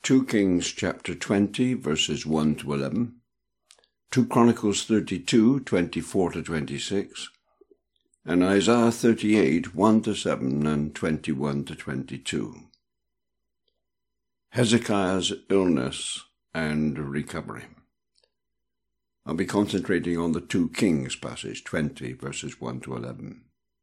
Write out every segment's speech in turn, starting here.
2 Kings chapter 20, verses 1 to 11, 2 Chronicles 32, 24 to 26, and Isaiah 38, 1 to 7 and 21 to 22. Hezekiah's illness and recovery. I'll be concentrating on the 2 Kings passage 20, verses 1 to 11.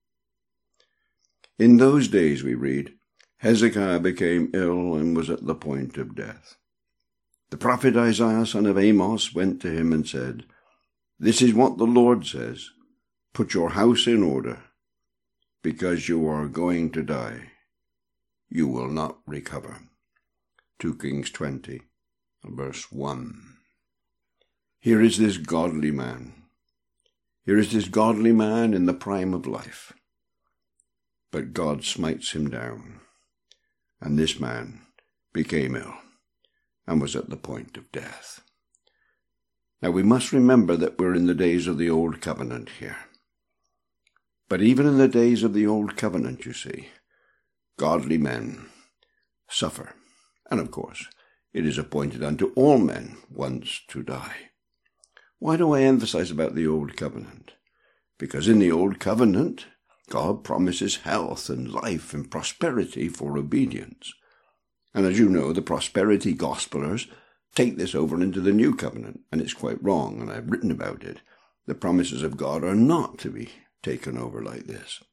In those days, we read, Hezekiah became ill and was at the point of death. The prophet Isaiah, son of Amos, went to him and said, "This is what the Lord says, put your house in order, because you are going to die. You will not recover." 2 Kings 20, verse 1. Here is this godly man. Here is this godly man in the prime of life. But God smites him down. And this man became ill and was at the point of death. Now we must remember that we're in the days of the Old Covenant here. But even in the days of the Old Covenant, you see, godly men suffer. And of course, it is appointed unto all men once to die. Why do I emphasize about the Old Covenant? Because in the Old Covenant, God promises health and life and prosperity for obedience. And as you know, the prosperity gospelers take this over into the New Covenant, and it's quite wrong, and I've written about it. The promises of God are not to be taken over like this.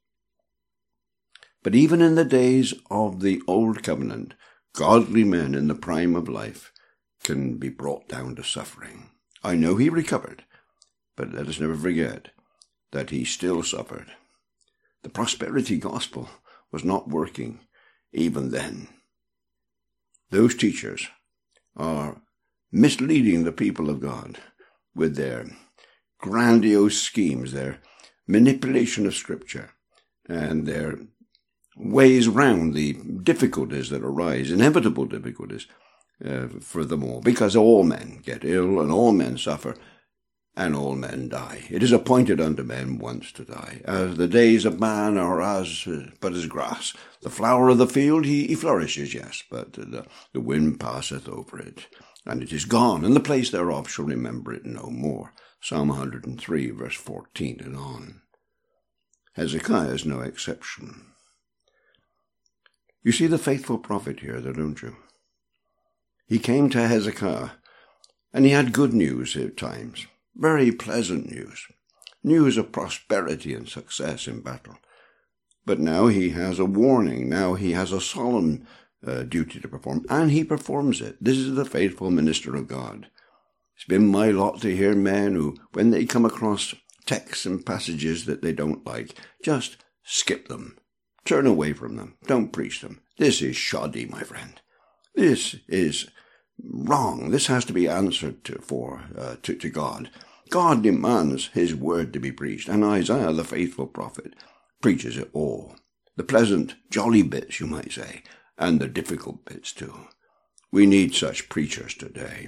But even in the days of the Old Covenant, godly men in the prime of life can be brought down to suffering. I know he recovered, but let us never forget that he still suffered. The prosperity gospel was not working even then. Those teachers are misleading the people of God with their grandiose schemes, their manipulation of Scripture, and their ways round the difficulties that arise, inevitable difficulties for them all, because all men get ill and all men suffer, and all men die. It is appointed unto men once to die. As the days of man are but as grass. The flower of the field, he flourishes, yes, but the wind passeth over it, and it is gone, and the place thereof shall remember it no more. Psalm 103, verse 14 and on. Hezekiah is no exception. You see the faithful prophet here, though, don't you? He came to Hezekiah, and he had good news at times. Very pleasant news. News of prosperity and success in battle. But now he has a warning. Now he has a solemn duty to perform, and he performs it. This is the faithful minister of God. It's been my lot to hear men who, when they come across texts and passages that they don't like, just skip them. Turn away from them. Don't preach them. This is shoddy, my friend. This is wrong. This has to be answered to God. God demands his word to be preached, and Isaiah, the faithful prophet, preaches it all. The pleasant, jolly bits, you might say, and the difficult bits too. We need such preachers today.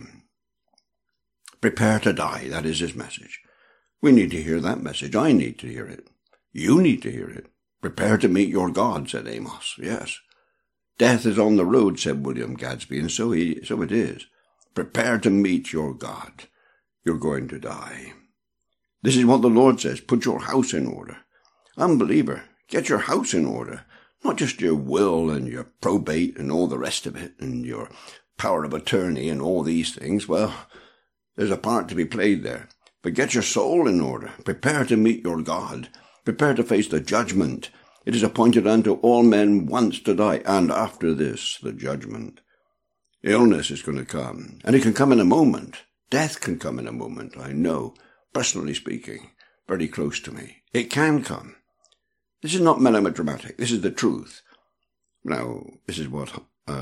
Prepare to die, that is his message. We need to hear that message. I need to hear it. You need to hear it. Prepare to meet your God, said Amos. Yes. Death is on the road, said William Gadsby, and so it is. Prepare to meet your God. You're going to die. This is what the Lord says. Put your house in order. Unbeliever, get your house in order. Not just your will and your probate and all the rest of it and your power of attorney and all these things. Well, there's a part to be played there. But get your soul in order. Prepare to meet your God. Prepare to face the judgment. It is appointed unto all men once to die, and after this, the judgment. Illness is going to come, and it can come in a moment. Death can come in a moment, I know, personally speaking, very close to me. It can come. This is not melodramatic. This is the truth. Now, this is what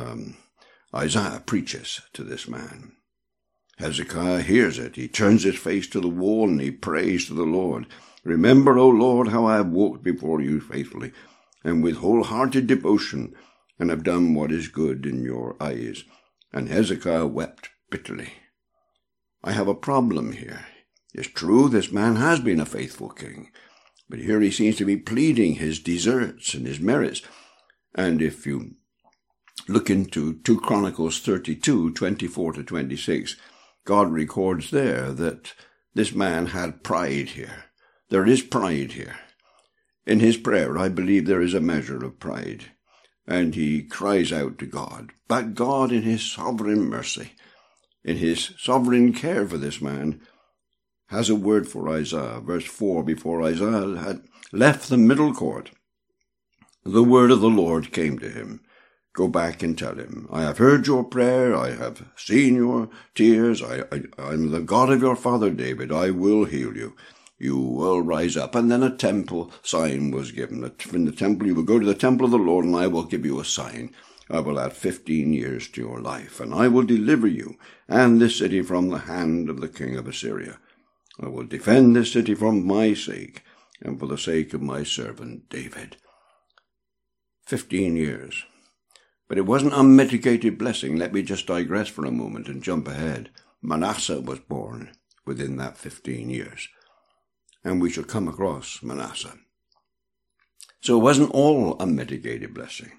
Isaiah preaches to this man. Hezekiah hears it. He turns his face to the wall and he prays to the Lord. Remember, O Lord, how I have walked before you faithfully and with wholehearted devotion, and have done what is good in your eyes. And Hezekiah wept bitterly. I have a problem here. It's true, this man has been a faithful king, but here he seems to be pleading his deserts and his merits. And if you look into 2 Chronicles 32, 24 to 26, God records there that this man had pride here. There is pride here. In his prayer, I believe there is a measure of pride. And he cries out to God. But God, in his sovereign mercy, in his sovereign care for this man, has a word for Isaiah. Verse 4, before Isaiah had left the middle court, the word of the Lord came to him. Go back and tell him, I have heard your prayer, I have seen your tears, I'm the God of your father David, I will heal you. You will rise up. And then a temple sign was given. In the temple, you will go to the temple of the Lord, and I will give you a sign. I will add 15 years to your life, and I will deliver you and this city from the hand of the king of Assyria. I will defend this city for my sake, and for the sake of my servant David. 15 years. But it wasn't unmitigated blessing. Let me just digress for a moment and jump ahead. Manasseh was born within that 15 years. And we shall come across Manasseh. So it wasn't all unmitigated blessing.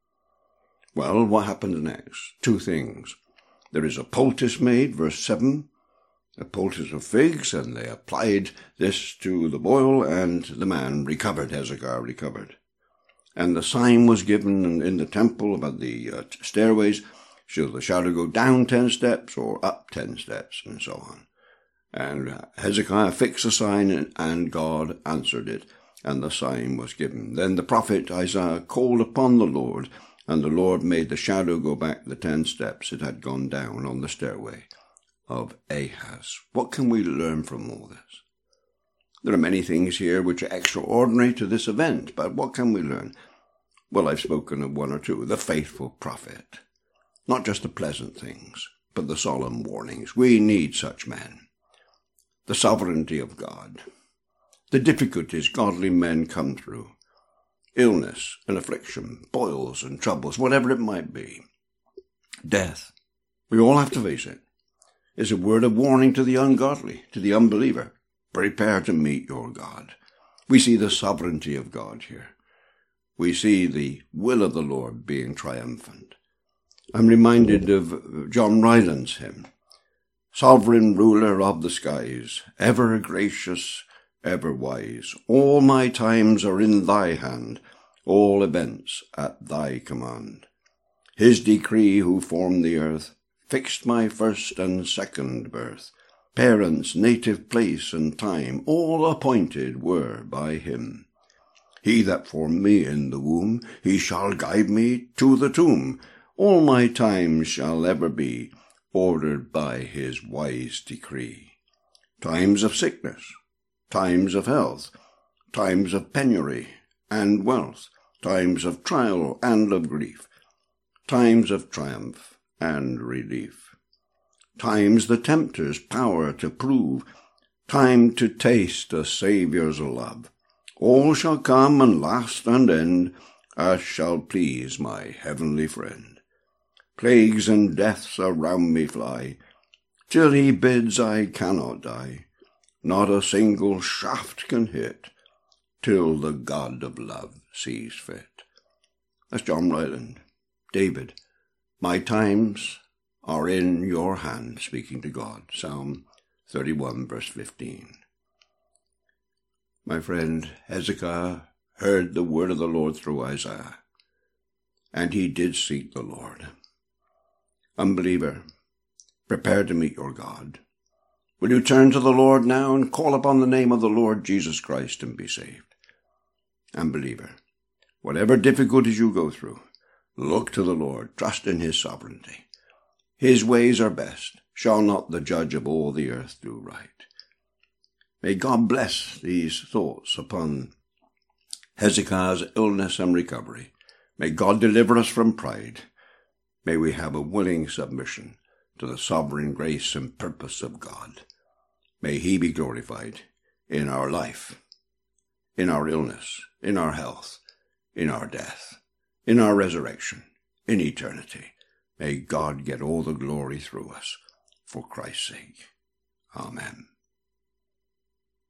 Well, what happens next? 2 things. There is a poultice made, verse 7, a poultice of figs, and they applied this to the boil, and the man recovered, Hezekiah recovered. And the sign was given in the temple about the stairways, shall the shadow go down 10 steps or up 10 steps, and so on. And Hezekiah fixed a sign, and God answered it, and the sign was given. Then the prophet Isaiah called upon the Lord, and the Lord made the shadow go back the 10 steps it had gone down on the stairway of Ahaz. What can we learn from all this? There are many things here which are extraordinary to this event, but what can we learn? Well, I've spoken of 1 or 2. The faithful prophet. Not just the pleasant things, but the solemn warnings. We need such men. The sovereignty of God, the difficulties godly men come through, illness and affliction, boils and troubles, whatever it might be, death. We all have to face it. It's a word of warning to the ungodly, to the unbeliever. Prepare to meet your God. We see the sovereignty of God here. We see the will of the Lord being triumphant. I'm reminded of John Ryland's hymn, Sovereign ruler of the skies, ever gracious, ever wise, all my times are in thy hand, all events at thy command. His decree who formed the earth, fixed my first and second birth, parents, native place, and time, all appointed were by him. He that formed me in the womb, he shall guide me to the tomb, all my times shall ever be ordered by his wise decree. Times of sickness, times of health, times of penury and wealth, times of trial and of grief, times of triumph and relief, times the tempter's power to prove, time to taste a Saviour's love. All shall come and last and end, as shall please my heavenly friend. Plagues and deaths around me fly, till he bids I cannot die. Not a single shaft can hit, till the God of love sees fit. That's John Ryland. David, my times are in your hand, speaking to God. Psalm 31, verse 15. My friend Hezekiah heard the word of the Lord through Isaiah, and he did seek the Lord. Unbeliever, prepare to meet your God. Will you turn to the Lord now and call upon the name of the Lord Jesus Christ and be saved? Unbeliever, whatever difficulties you go through, look to the Lord, trust in his sovereignty. His ways are best. Shall not the judge of all the earth do right? May God bless these thoughts upon Hezekiah's illness and recovery. May God deliver us from pride. May we have a willing submission to the sovereign grace and purpose of God. May he be glorified in our life, in our illness, in our health, in our death, in our resurrection, in eternity. May God get all the glory through us, for Christ's sake. Amen.